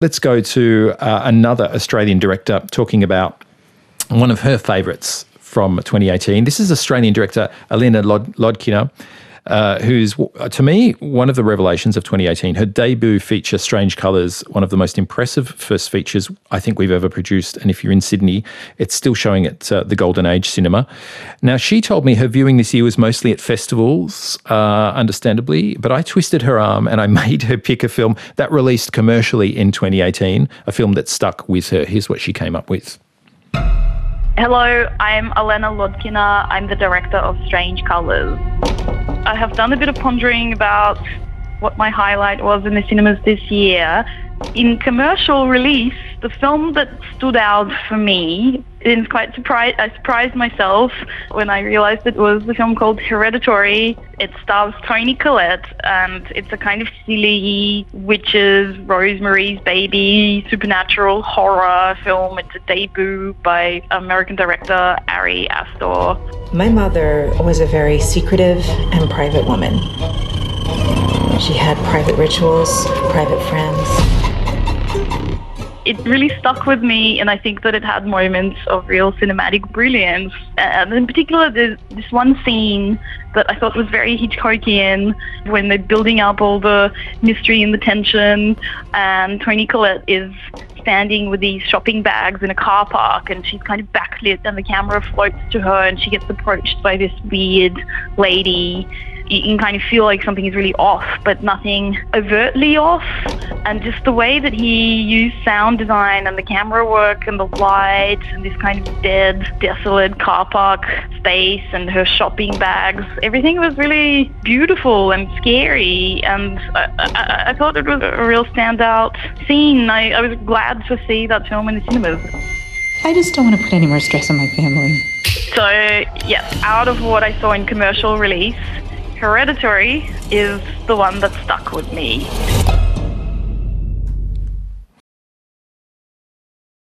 Let's go to another Australian director talking about one of her favourites from 2018. This is Australian director Elena Lodkina, who's, to me, one of the revelations of 2018. Her debut feature, Strange Colours, one of the most impressive first features I think we've ever produced. And if you're in Sydney, it's still showing at the Golden Age Cinema. Now, she told me her viewing this year was mostly at festivals, understandably, but I twisted her arm and I made her pick a film that released commercially in 2018, a film that stuck with her. Here's what she came up with. Hello, I'm Elena Lodkina. I'm the director of Strange Colours. I have done a bit of pondering about what my highlight was in the cinemas this year. In commercial release, the film that stood out for me, I surprised myself when I realized it was the film called Hereditary. It stars Toni Collette, and it's a kind of silly witches, Rosemary's Baby, supernatural horror film. It's a debut by American director Ari Aster. My mother was a very secretive and private woman. She had private rituals, private friends. It really stuck with me, and I think that it had moments of real cinematic brilliance. And in particular, there's this one scene that I thought was very Hitchcockian when they're building up all the mystery and the tension, and Toni Collette is standing with these shopping bags in a car park, and she's kind of backlit and the camera floats to her, and she gets approached by this weird lady. You can kind of feel like something is really off, but nothing overtly off. And just the way that he used sound design and the camera work and the light and this kind of dead, desolate car park space and her shopping bags, everything was really beautiful and scary. And I thought it was a real standout scene. I was glad to see that film in the cinemas. I just don't want to put any more stress on my family. So, yes, out of what I saw in commercial release, Hereditary is the one that stuck with me.